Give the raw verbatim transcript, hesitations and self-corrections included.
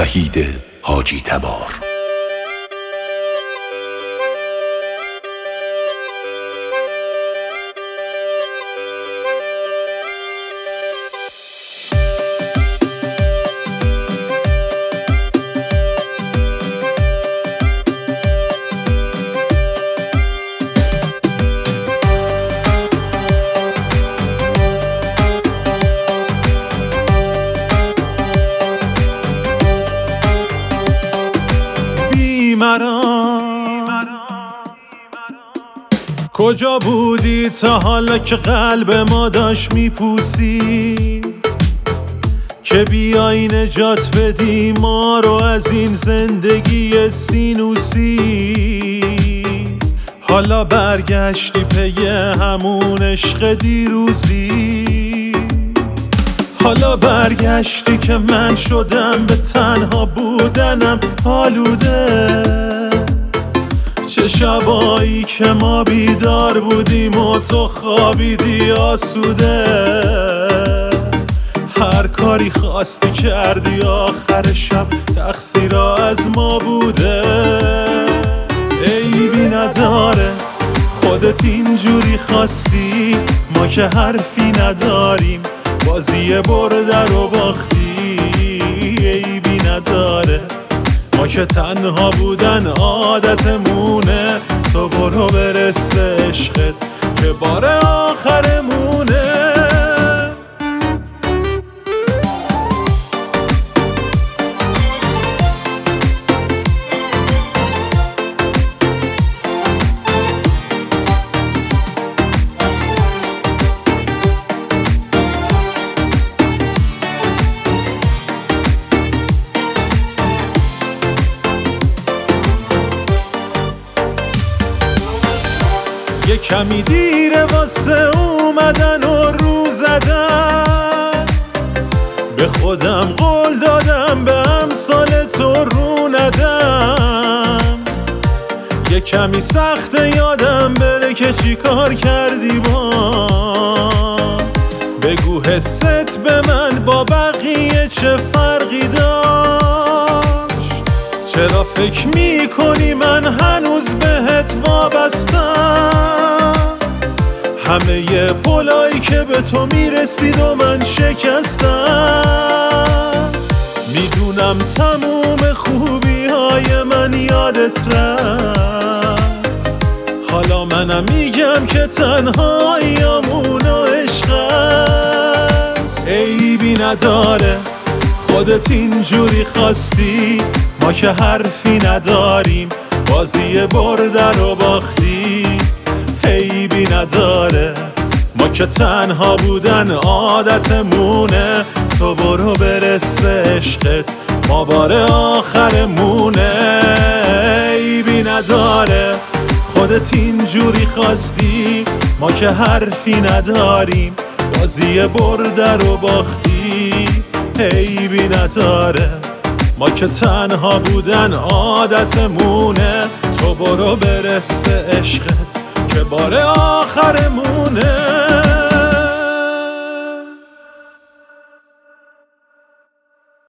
وحید حاجی تبار. کجا بودی تا حالا که قلب ما داشت میپوسی، که بیای نجات بدی ما رو از این زندگی سینوسی؟ حالا برگشتی پی همون عشق دیروزی، حالا برگشتی که من شدم به تنها بودنم آلوده. چه شبایی که ما بیدار بودیم و تو خوابیدی آسوده، هر کاری خواستی کردی آخر شب تقصیر از ما بوده. عیبی نداره خودت اینجوری خواستی، ما که حرفی نداریم بازی برده رو باختی. عیبی نداره ما که تنها بودن عادتمونه، تو برو برس به عشقت که بار آخرمونه. یه کمی دیره واسه اومدن و رو زدن، به خودم قول دادم به امثال تو رو ندم. یه کمی سخته یادم بره که چی کار کردی با، بگو حست به من با بقیه چه فرقی داشت. چرا فکر میکنی من هنوز بهت وابستم؟ همه ی پلایی که به تو میرسید و من شکستم. میدونم تموم خوبی های من یادت رفت، حالا منم میگم که تنهاییامون و عشق است. عیبی نداره خودت اینجوری خواستی، ما که حرفی نداریم بازی برده رو باختی. عیبی نداره ما که تنها بودن عادتمونه، تو برو برس به عشقت ما بار آخرمونه. عیبی نداره خودت اینجوری خواستی، ما که حرفی نداریم بازی برده رو باختی. عیبی نداره ما که تنها بودن عادتمونه، تو برو برس به عشقت که بار آخرمونه.